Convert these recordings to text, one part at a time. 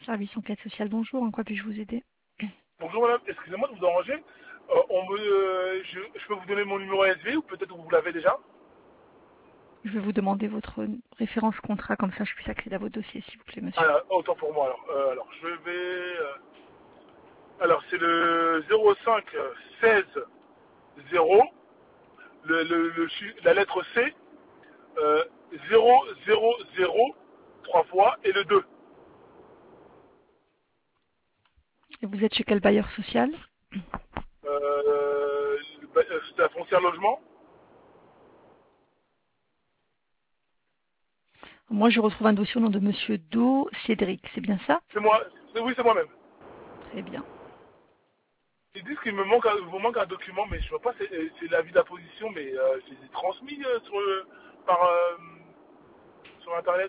Service enquête sociale, bonjour, en quoi puis-je vous aider? Bonjour madame, excusez-moi de vous déranger. Je peux vous donner mon numéro SV ou peut-être vous l'avez déjà. Je vais vous demander votre référence contrat, comme ça je puisse accéder à votre dossier, s'il vous plaît, monsieur. Autant pour moi alors. Je vais... alors c'est le 05 16 0, la lettre C, 0 0 0, 3 fois, et le 2. Et vous êtes chez quel bailleur social? C'est la foncière logement. Moi, je retrouve un dossier au nom de monsieur Do Cédric, c'est bien ça? C'est moi, oui c'est moi-même. Très bien. Ils disent qu'il vous manque un document, mais je vois pas, c'est l'avis d'imposition, mais je les ai transmis par, sur internet.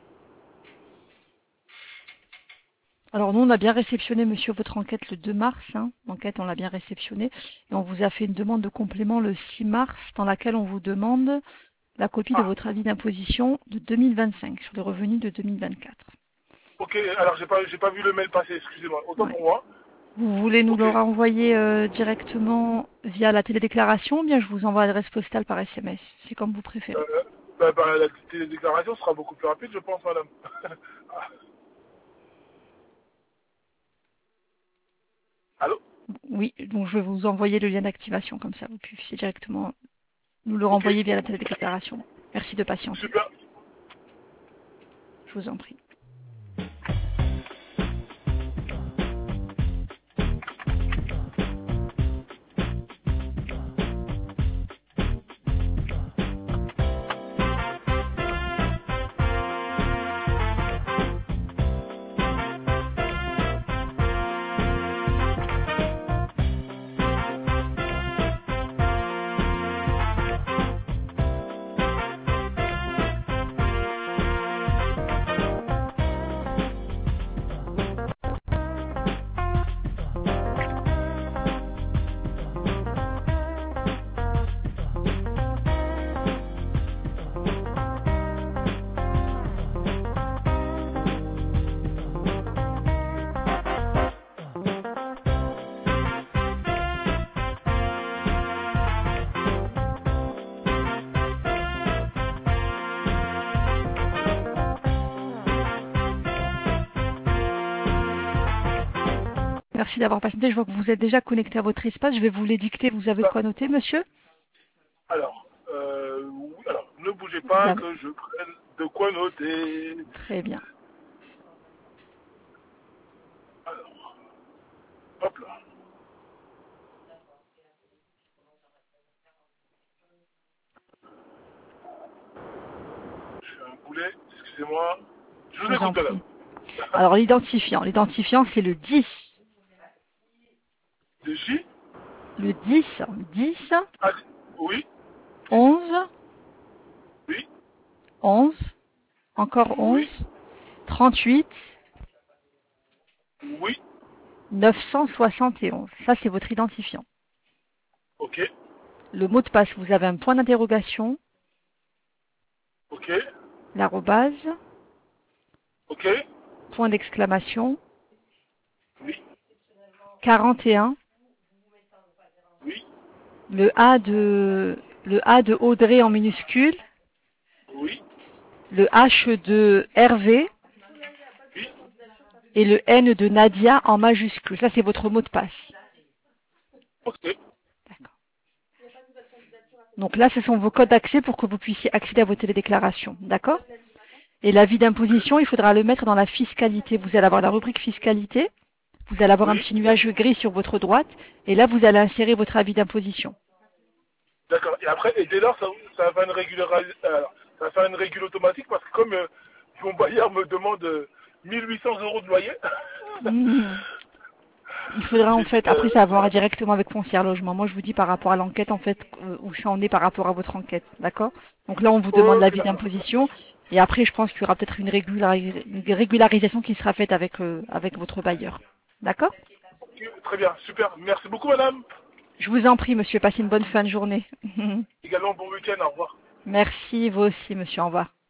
Alors nous, on a bien réceptionné, monsieur, votre enquête le 2 mars. L'enquête, on l'a bien réceptionnée. Et on vous a fait une demande de complément le 6 mars, dans laquelle on vous demande la copie de Ah, votre avis d'imposition de 2025, sur les revenus de 2024. ok, alors j'ai pas vu le mail passer, excusez-moi, autant Ouais. pour moi. Vous voulez nous Ok, le renvoyer directement via la télédéclaration ou bien je vous envoie l'adresse postale par SMS? C'est comme vous préférez. la télédéclaration sera beaucoup plus rapide, je pense, madame. Ah, allô? Oui, donc je vais vous envoyer le lien d'activation, comme ça vous puissiez directement nous le Ok, renvoyer via la télédéclaration. Merci de patienter. super. Je vous en prie. Merci d'avoir patienté. Je vois que vous êtes déjà connecté à votre espace. Je vais vous les dicter. Vous avez de Ça, quoi noter, monsieur? oui, alors, ne bougez Vous pas avez. que je prenne de quoi noter. Très bien. Alors, hop là. Je fais un boulet, excusez-moi. Je Je vous vous en écoute, madame. prie. Alors, l'identifiant. L'identifiant, c'est le 10. De J? Le 10, 10, Ah, oui, 11, oui, 11, encore 11, oui, 38, oui, 971. Ça, c'est votre identifiant. ok, Le mot de passe, vous avez un point d'interrogation, ok, l'arrobase, ok, point d'exclamation, oui, 41, oui, le A de Audrey en minuscule, oui, le H de Hervé oui, et le N de Nadia en majuscule. Ça, c'est votre mot de passe. ok. D'accord. Donc là, ce sont vos codes d'accès pour que vous puissiez accéder à vos télédéclarations. D'accord? Et l'avis d'imposition, il faudra le mettre dans la fiscalité. Vous allez avoir la rubrique fiscalité. Vous allez avoir un Oui, petit nuage gris sur votre droite. Et là, vous allez insérer votre avis d'imposition. d'accord. Et après, et dès lors, ça va faire ça va faire une régule automatique parce que comme mon bailleur me demande 1800 euros de loyer, Mmh. Il faudra en fait, j'hésite. après ça va voir directement avec Foncière Logement. Moi je vous dis par rapport à l'enquête en fait, où ça en est par rapport à votre enquête, d'accord? Donc là on vous demande Ok, l'avis d'accord. d'imposition et après je pense qu'il y aura peut-être une régularisation qui sera faite avec votre bailleur. D'accord? Ok, très bien, super. Merci beaucoup, madame. Je vous en prie monsieur, passez une bonne fin de journée. Également, bon week-end, au revoir. Merci, vous aussi monsieur, au revoir.